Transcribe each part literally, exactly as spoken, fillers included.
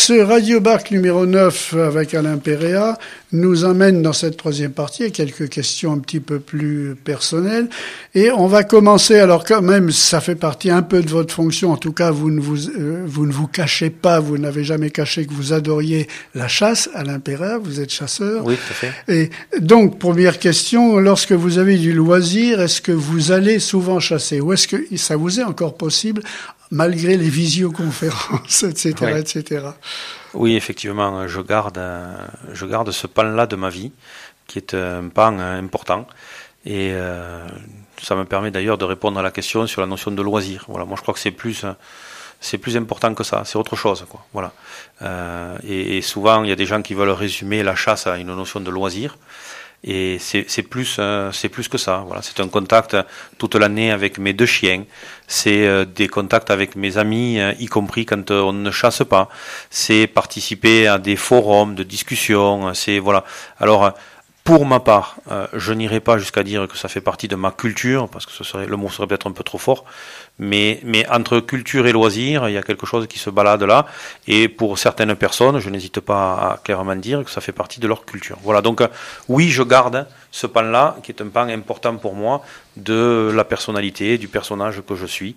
ce Radio Barque numéro neuf avec Alain Péréa nous amène dans cette troisième partie à quelques questions un petit peu plus personnelles. Et on va commencer, alors quand même, ça fait partie un peu de votre fonction. En tout cas, vous ne vous, euh, vous ne vous cachez pas, vous n'avez jamais caché que vous adoriez la chasse. Alain Péréa, vous êtes chasseur. Oui, tout à fait. Et donc, première question, lorsque vous avez du loisir, est-ce que vous allez souvent chasser? Ou est-ce que ça vous est encore possible malgré les visioconférences, et cetera, oui. et cetera. Oui, effectivement, je garde, je garde ce pan-là de ma vie, qui est un pan important, et euh, ça me permet d'ailleurs de répondre à la question sur la notion de loisir. Voilà, moi je crois que c'est plus, c'est plus important que ça, c'est autre chose, quoi. Voilà. Euh, et, et souvent, il y a des gens qui veulent résumer la chasse à une notion de loisir. Et c'est, c'est plus, euh, c'est plus que ça. Voilà, c'est un contact toute l'année avec mes deux chiens. C'est euh, des contacts avec mes amis, euh, y compris quand euh, on ne chasse pas. C'est participer à des forums de discussion. C'est voilà. Alors, pour ma part, euh, je n'irai pas jusqu'à dire que ça fait partie de ma culture, parce que ce serait, le mot serait peut-être un peu trop fort. Mais, mais entre culture et loisir, il y a quelque chose qui se balade là. Et pour certaines personnes, je n'hésite pas à clairement dire que ça fait partie de leur culture. Voilà. Donc, euh, oui, je garde ce pan-là, qui est un pan important pour moi, de la personnalité, du personnage que je suis.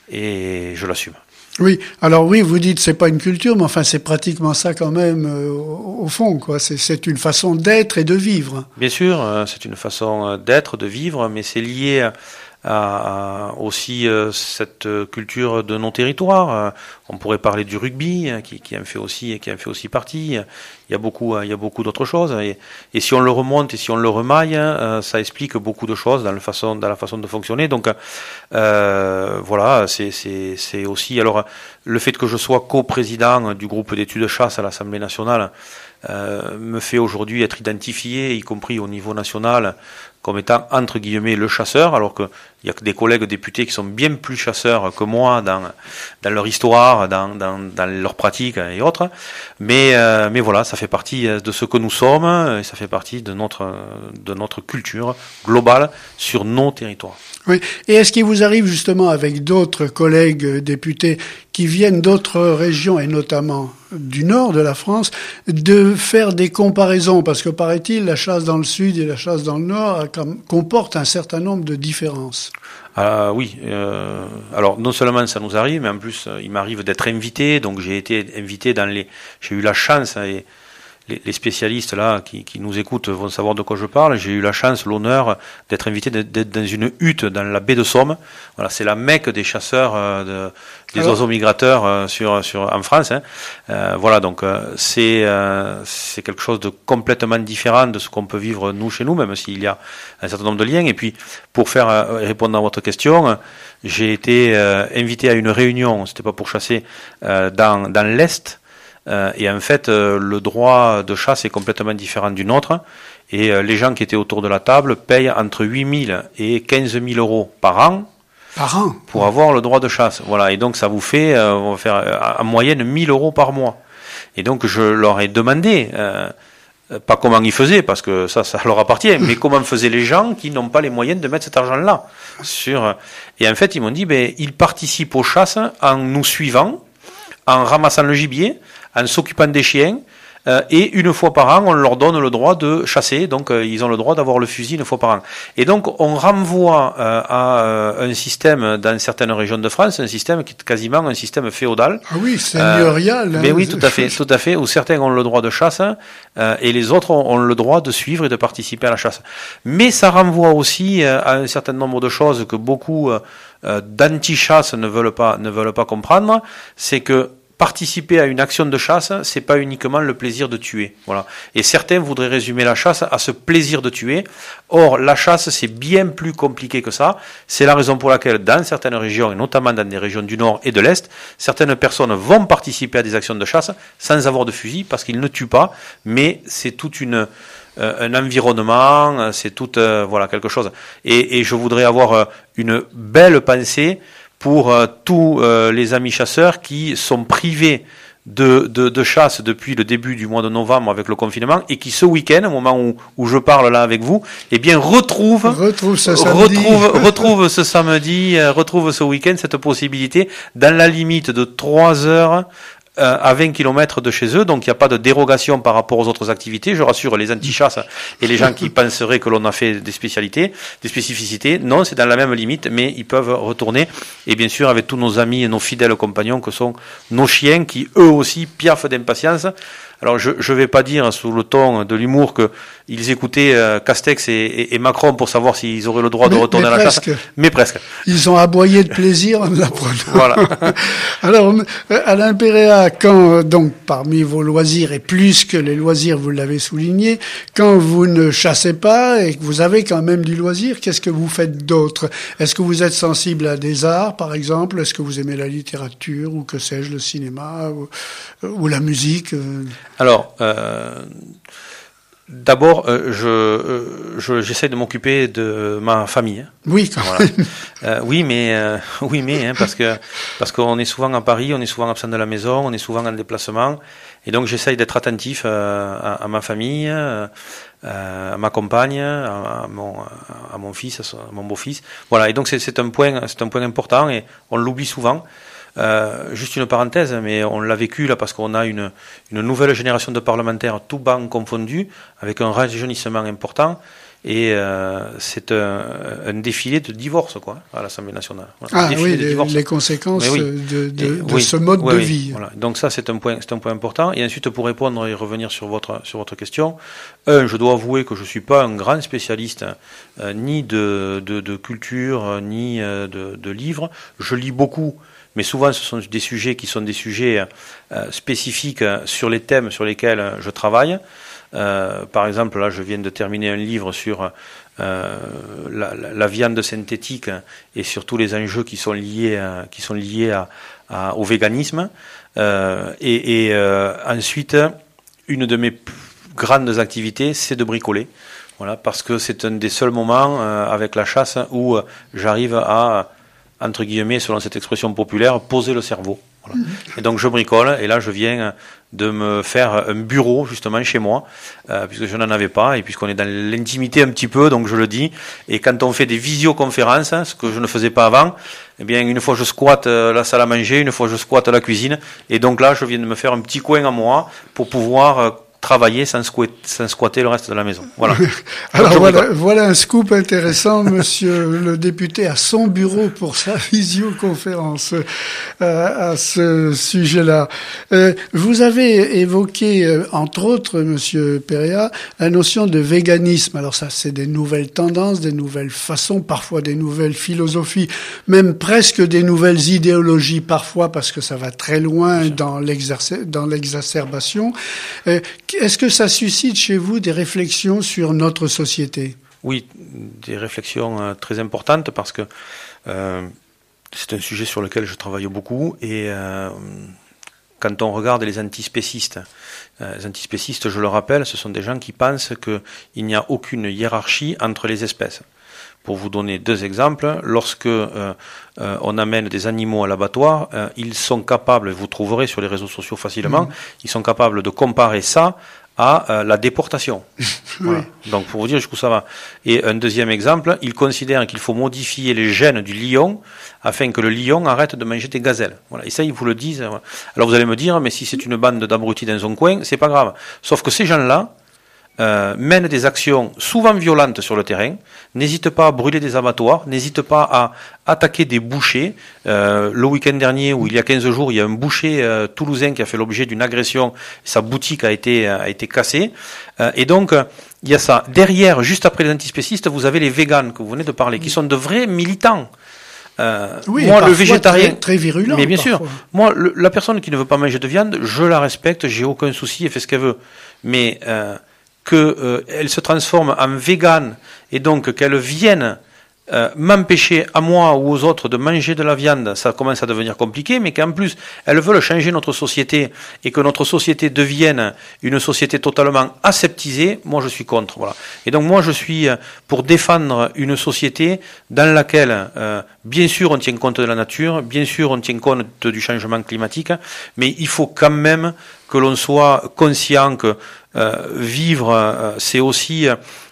Et je l'assume. Oui, alors oui, vous dites c'est pas une culture, mais enfin c'est pratiquement ça quand même euh, au, au fond, quoi. C'est, c'est une façon d'être et de vivre. Bien sûr, euh, c'est une façon d'être, de vivre, mais c'est lié à, à aussi euh, cette culture de nos territoires. Euh, on pourrait parler du rugby, hein, qui, qui en fait aussi, qui en fait aussi partie. Il y a beaucoup, il y a beaucoup d'autres choses. Et, et si on le remonte et si on le remaille, euh, ça explique beaucoup de choses dans la façon, dans la façon de fonctionner. Donc, euh, voilà, c'est, c'est, c'est aussi. Alors, le fait que je sois coprésident du groupe d'études chasse à l'Assemblée nationale euh, me fait aujourd'hui être identifié, y compris au niveau national, comme étant entre guillemets le chasseur, alors qu'il y a que des collègues députés qui sont bien plus chasseurs que moi dans dans leur histoire, dans dans, dans leur pratique et autres. Mais euh, mais voilà, ça fait partie de ce que nous sommes et ça fait partie de notre de notre culture globale sur nos territoires. Oui. Et est-ce qu'il vous arrive justement avec d'autres collègues députés qui viennent d'autres régions et notamment du nord de la France de faire des comparaisons? Parce que paraît-il, la chasse dans le sud et la chasse dans le nord comporte un certain nombre de différences. Ah oui, euh, alors non seulement ça nous arrive, mais en plus il m'arrive d'être invité. Donc j'ai été invité dans les, j'ai eu la chance, et les, les spécialistes là qui, qui nous écoutent vont savoir de quoi je parle. J'ai eu la chance, l'honneur d'être invité d'être dans une hutte dans la baie de Somme. Voilà, c'est la Mecque des chasseurs, euh, de, des Alors, oiseaux migrateurs euh, sur, sur en France. Hein. Euh, voilà, donc euh, c'est euh, c'est quelque chose de complètement différent de ce qu'on peut vivre nous chez nous, même s'il y a un certain nombre de liens. Et puis pour faire euh, répondre à votre question, j'ai été euh, invité à une réunion. C'était pas pour chasser euh, dans dans l'est. Euh, et en fait, euh, le droit de chasse est complètement différent du nôtre. Et euh, les gens qui étaient autour de la table payent entre huit mille et quinze mille euros par an. Par an. Pour avoir le droit de chasse. Voilà. Et donc, ça vous fait, euh, on va faire euh, en moyenne mille euros par mois. Et donc, je leur ai demandé, euh, pas comment ils faisaient, parce que ça, ça leur appartient, mais comment faisaient les gens qui n'ont pas les moyens de mettre cet argent-là sur. Et en fait, ils m'ont dit, ben, ils participent aux chasses en nous suivant, en ramassant le gibier, en s'occupant des chiens, euh, et une fois par an, on leur donne le droit de chasser, donc euh, ils ont le droit d'avoir le fusil une fois par an. Et donc, on renvoie euh, à euh, un système dans certaines régions de France, un système qui est quasiment un système féodal. Ah oui, seigneurial. Euh, mais oui, tout à fait, tout à fait, où certains ont le droit de chasse, euh, et les autres ont, ont le droit de suivre et de participer à la chasse. Mais ça renvoie aussi euh, à un certain nombre de choses que beaucoup euh, d'anti-chasse ne veulent pas, ne veulent pas comprendre, c'est que participer à une action de chasse, c'est pas uniquement le plaisir de tuer. Voilà. Et certains voudraient résumer la chasse à ce plaisir de tuer. Or, la chasse, c'est bien plus compliqué que ça. C'est la raison pour laquelle, dans certaines régions, et notamment dans des régions du Nord et de l'Est, certaines personnes vont participer à des actions de chasse sans avoir de fusil, parce qu'ils ne tuent pas, mais c'est toute une, euh, un environnement, c'est tout, euh, voilà, quelque chose. Et, et je voudrais avoir euh, une belle pensée pour euh, tous euh, les amis chasseurs qui sont privés de, de, de chasse depuis le début du mois de novembre avec le confinement et qui ce week-end, au moment où, où je parle là avec vous, eh bien retrouvent, retrouve ce samedi, retrouve, retrouve ce samedi, euh, retrouve ce week-end cette possibilité dans la limite de trois heures euh, à vingt kilomètres de chez eux, donc il n'y a pas de dérogation par rapport aux autres activités. Je rassure les anti-chasses et les gens qui penseraient que l'on a fait des spécialités, des spécificités. Non, c'est dans la même limite, mais ils peuvent retourner. Et bien sûr, avec tous nos amis et nos fidèles compagnons que sont nos chiens, qui eux aussi piaffent d'impatience. Alors je ne vais pas dire sous le ton de l'humour qu'ils écoutaient euh, Castex et, et, et Macron pour savoir s'ils auraient le droit mais, de retourner à la presque. chasse, mais presque. Ils ont aboyé de plaisir en l'apprenant. Voilà. Alors Alain Péréa, quand donc parmi vos loisirs et plus que les loisirs, vous l'avez souligné, quand vous ne chassez pas et que vous avez quand même du loisir, qu'est-ce que vous faites d'autre? Est-ce que vous êtes sensible à des arts, par exemple? Est-ce que vous aimez la littérature ou que sais-je, le cinéma ou, ou la musique? Alors, euh, d'abord, euh, je, euh, je, j'essaie de m'occuper de ma famille. Oui, quand voilà. même. Euh, oui, mais, euh, oui, mais, hein, parce que, parce qu'on est souvent à Paris, on est souvent absent de la maison, on est souvent en déplacement, et donc j'essaie d'être attentif euh, à, à ma famille, euh, à ma compagne, à, à mon, à mon fils, à mon beau-fils. Voilà, et donc c'est, c'est un point, c'est un point important, et on l'oublie souvent. Euh, juste une parenthèse, mais on l'a vécu là parce qu'on a une, une nouvelle génération de parlementaires, tout bancs confondus, avec un rajeunissement important, et euh, c'est un, un défilé de divorce quoi à l'Assemblée nationale. Voilà, ah oui, les, les conséquences oui. de, de, et, de oui, ce mode oui, de vie. Oui, voilà. Donc ça c'est un point, c'est un point important. Et ensuite pour répondre et revenir sur votre sur votre question, un, je dois avouer que je suis pas un grand spécialiste euh, ni de, de de culture ni euh, de, de livres. Je lis beaucoup. Mais souvent, ce sont des sujets qui sont des sujets euh, spécifiques sur les thèmes sur lesquels je travaille. Euh, par exemple, là, je viens de terminer un livre sur euh, la, la, la viande synthétique et sur tous les enjeux qui sont liés, à, qui sont liés à, à, au véganisme. Euh, et et euh, ensuite, une de mes plus grandes activités, c'est de bricoler. Voilà, parce que c'est un des seuls moments euh, avec la chasse où euh, j'arrive à entre guillemets, selon cette expression populaire, poser le cerveau. Voilà. Et donc je bricole, et là je viens de me faire un bureau justement chez moi, euh, puisque je n'en avais pas, et puisqu'on est dans l'intimité un petit peu, donc je le dis, et quand on fait des visioconférences, hein, ce que je ne faisais pas avant, eh bien une fois je squatte la salle à manger, une fois je squatte la cuisine, et donc là je viens de me faire un petit coin à moi pour pouvoir euh, travailler sans squatter, sans squatter le reste de la maison. Voilà. Alors voilà, voilà un scoop intéressant. Monsieur le député a son bureau pour sa visioconférence euh, à ce sujet-là. Euh, vous avez évoqué, euh, entre autres, Monsieur Péréa, la notion de véganisme. Alors ça, c'est des nouvelles tendances, des nouvelles façons, parfois des nouvelles philosophies, même presque des nouvelles idéologies parfois, parce que ça va très loin dans, l'exerc- dans l'exacerbation. Euh, Est-ce que ça suscite chez vous des réflexions sur notre société? Oui, des réflexions euh, très importantes parce que euh, c'est un sujet sur lequel je travaille beaucoup et euh, quand on regarde les antispécistes, euh, les antispécistes, je le rappelle, ce sont des gens qui pensent qu'il n'y a aucune hiérarchie entre les espèces. Pour vous donner deux exemples, lorsque euh, euh, on amène des animaux à l'abattoir, euh, ils sont capables, vous trouverez sur les réseaux sociaux facilement, mmh. ils sont capables de comparer ça à euh, la déportation. Voilà. Oui. Donc pour vous dire jusqu'où ça va. Et un deuxième exemple, ils considèrent qu'il faut modifier les gènes du lion afin que le lion arrête de manger des gazelles. Voilà. Et ça, ils vous le disent. Voilà. Alors vous allez me dire, mais si c'est une bande d'abrutis dans un coin, c'est pas grave. Sauf que ces gens-là, Euh, mènent des actions souvent violentes sur le terrain, n'hésitent pas à brûler des abattoirs, n'hésitent pas à attaquer des bouchers. Euh, le week-end dernier, ou il y a quinze jours, il y a un boucher euh, toulousain qui a fait l'objet d'une agression, sa boutique a été, a été cassée. Euh, et donc, euh, il y a ça. Derrière, juste après les antispécistes, vous avez les véganes que vous venez de parler, qui sont de vrais militants. Euh, oui, moi, le végétarien, très, très virulent. Mais bien parfois. sûr, moi, le, la personne qui ne veut pas manger de viande, je la respecte, j'ai aucun souci, elle fait ce qu'elle veut. Mais euh, qu'elle euh, se transforme en végane et donc qu'elle vienne euh, m'empêcher à moi ou aux autres de manger de la viande, ça commence à devenir compliqué, mais qu'en plus elles veulent changer notre société et que notre société devienne une société totalement aseptisée, moi je suis contre. Voilà. Et donc moi je suis pour défendre une société dans laquelle euh, bien sûr on tient compte de la nature, bien sûr on tient compte du changement climatique, mais il faut quand même que l'on soit conscient que euh, vivre, euh, c'est aussi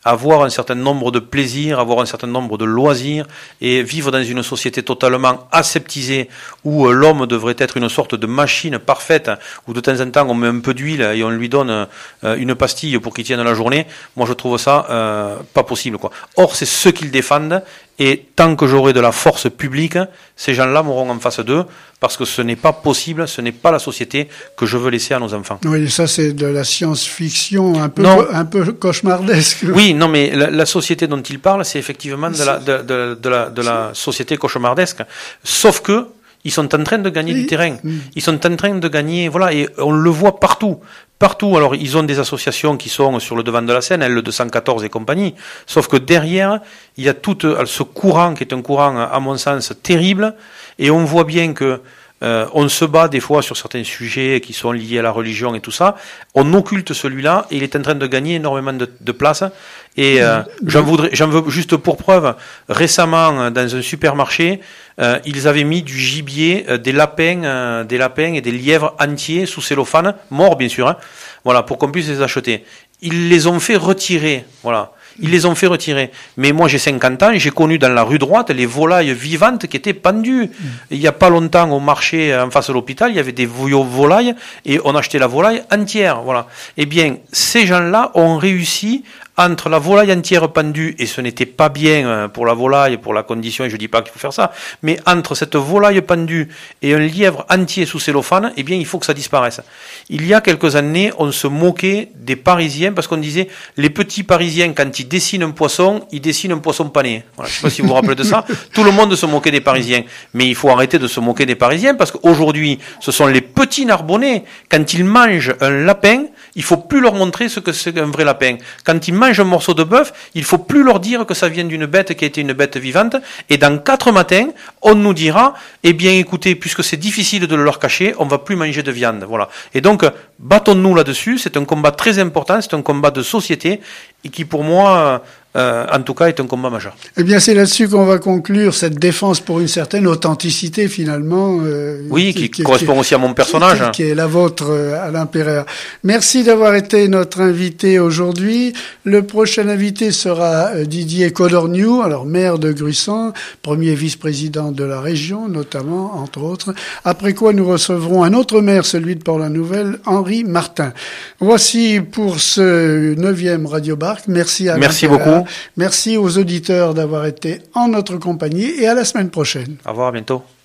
avoir un certain nombre de plaisirs, avoir un certain nombre de loisirs et vivre dans une société totalement aseptisée où euh, l'homme devrait être une sorte de machine parfaite où de temps en temps on met un peu d'huile et on lui donne euh, une pastille pour qu'il tienne la journée. Moi je trouve ça euh, pas possible, quoi. Or c'est ceux qu'ils défendent et tant que j'aurai de la force publique, ces gens-là m'auront en face d'eux parce que ce n'est pas possible, ce n'est pas la société que je veux laisser à nos enfants. Oui, ça c'est de la science-fiction un peu, non. un peu cauchemardesque. Oui, non, mais la, la société dont il parle, c'est effectivement de la, de, de, de la, de la société cauchemardesque. Sauf que ils sont en train de gagner oui. du terrain. Ils sont en train de gagner, voilà, et on le voit partout. Partout, alors ils ont des associations qui sont sur le devant de la scène, L deux cent quatorze et compagnie, sauf que derrière, il y a tout ce courant qui est un courant, à mon sens, terrible, et on voit bien que euh, on se bat des fois sur certains sujets qui sont liés à la religion et tout ça, on occulte celui-là, et il est en train de gagner énormément de, de place, et euh, j'en voudrais, j'en veux juste pour preuve, récemment, dans un supermarché, euh, ils avaient mis du gibier, euh, des lapins, euh, des lapins et des lièvres entiers sous cellophane, morts bien sûr, hein, voilà, pour qu'on puisse les acheter. Ils les ont fait retirer, voilà. Ils les ont fait retirer. Mais moi, j'ai cinquante ans, j'ai connu dans la rue droite les volailles vivantes qui étaient pendues. Mmh. Il n'y a pas longtemps, au marché en face de l'hôpital, il y avait des volailles et on achetait la volaille entière, voilà. Eh bien, ces gens-là ont réussi entre la volaille entière pendue, et ce n'était pas bien pour la volaille, pour la condition, et je dis pas qu'il faut faire ça, mais entre cette volaille pendue et un lièvre entier sous cellophane, eh bien, il faut que ça disparaisse. Il y a quelques années, on se moquait des Parisiens, parce qu'on disait, les petits Parisiens, quand ils dessinent un poisson, ils dessinent un poisson pané. Voilà, je sais pas si vous vous rappelez de ça. Tout le monde se moquait des Parisiens. Mais il faut arrêter de se moquer des Parisiens, parce qu'aujourd'hui, ce sont les petits Narbonnais. Quand ils mangent un lapin, il faut plus leur montrer ce que c'est un vrai lapin. Quand ils mangent un morceau de bœuf, il faut plus leur dire que ça vient d'une bête qui a été une bête vivante. Et dans quatre matins, on nous dira, eh bien, écoutez, puisque c'est difficile de le leur cacher, on va plus manger de viande. Voilà. Et donc, battons-nous là-dessus. C'est un combat très important. C'est un combat de société et qui, pour moi, Euh, en tout cas, est un combat majeur. Eh bien, c'est là-dessus qu'on va conclure cette défense pour une certaine authenticité, finalement. Euh, oui, qui, qui correspond qui, aussi à mon personnage. Qui, qui est la vôtre, euh, Alain Pereira. Merci d'avoir été notre invité aujourd'hui. Le prochain invité sera euh, Didier Codorniou, alors maire de Gruissan, premier vice-président de la région, notamment, entre autres. Après quoi, nous recevrons un autre maire, celui de Port-la-Nouvelle, Henri Martin. Voici pour ce neuvième Radio Barque. Merci à Merci Pereira. beaucoup. Merci aux auditeurs d'avoir été en notre compagnie et à la semaine prochaine. Au revoir, à bientôt.